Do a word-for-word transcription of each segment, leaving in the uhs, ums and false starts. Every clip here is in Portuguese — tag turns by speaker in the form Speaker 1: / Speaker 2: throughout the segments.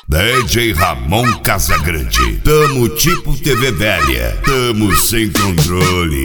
Speaker 1: D J Ramon Casagrande. Tamo tipo T V velha. Tamo sem controle.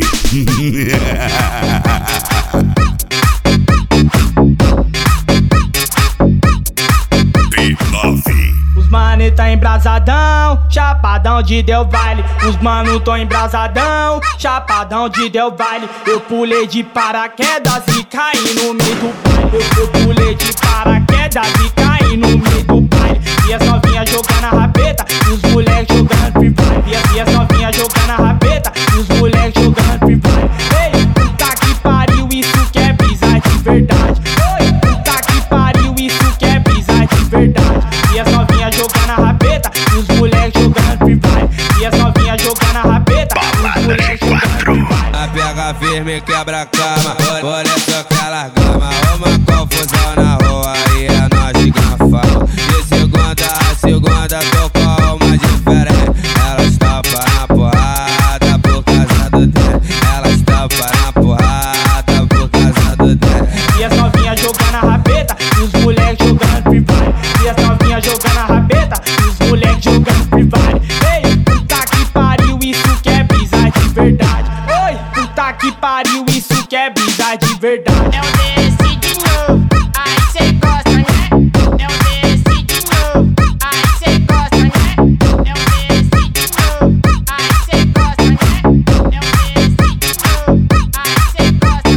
Speaker 2: Os mano tá embrasadão, chapadão de deu baile. Os mano tão embrasadão, chapadão de deu baile. Eu pulei de paraquedas e caí no meio do baile. Eu, eu pulei de paraquedas e caí no meio do baile. E as novinhas jogando a rabeta, os moleques jogando free fire. E as novinhas jogando a rabeta, os moleques jogando free fire. Ei, puta que pariu, isso que é brisa de verdade. Oi, puta que pariu, isso que é brisa de verdade. E as novinhas jogando a rabeta, os moleques jogando free fire. E as novinhas jogando a rabeta, os moleques jogando free fire.
Speaker 3: A pega firme, quebra a cama, por isso que ela gama. Uma confusão na rua e é nós que fala. De segunda a segunda tô com uma diferente. Elas topam na porrada por causa do dente. Elas topam na porrada por causa do dente.
Speaker 2: E as novinhas jogando a rabeta, os moleques jogando free fire. E as novinhas jogando a rabeta, os moleques jogando free fire. Ei, puta que pariu, isso que é brisa de verdade. Oi, puta que pariu, isso que é brisa de verdade.
Speaker 4: É o D S de novo, aí cê gosta, né? É o D S de novo, aí cê gosta, né? É o D S de novo, aí cê gosta, né? É o D S de novo, aí cê gosta,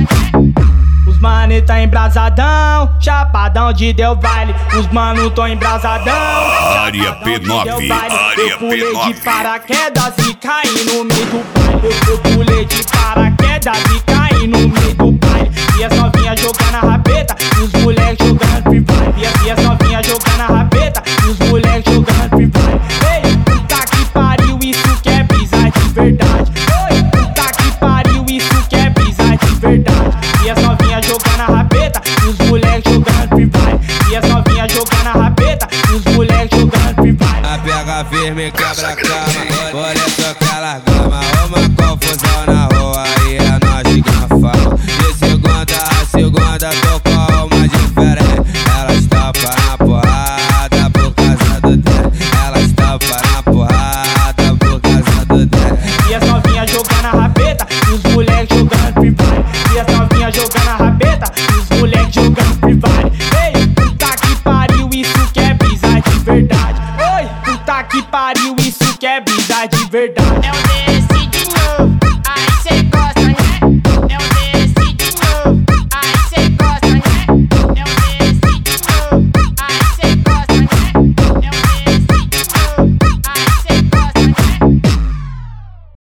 Speaker 4: né?
Speaker 2: Os mano tá embrasadão, chapadão de deu baile. Os mano tão embrasadão,
Speaker 1: Área P nove, área
Speaker 2: eu pulei
Speaker 1: P nove.
Speaker 2: de paraquedas e caí no meio do baile. Eu, eu pulei de paraquedas e caí no meio do baile. E as novinhas jogando a rabeta, os moleques jogando free fire. E as, e as novinhas jogando a rabeta, os moleques jogando free fire. Ei, puta que pariu, isso que é brisa de verdade. Oi, puta que pariu, isso que é brisa de verdade. E as novinhas jogando a rabeta, os moleques jogando free fire. E as novinhas jogando a rabeta, os moleques jogando free fire.
Speaker 3: A pega firme, quebra a cama, por isso que ela gama. Uma confusão na rua e é nós que fala. De segunda a segunda tô com uma diferente. Elas topam na porrada por causa do dente. Elas topam na porrada por causa do dente.
Speaker 2: E as novinhas jogando a rabeta, os moleques jogando free fire. E as novinhas jogando a rabeta, os moleques jogando free fire. Ei, puta que pariu, isso que é brisa de verdade. Oi, puta que pariu, isso que é brisa de verdade.
Speaker 4: É o D S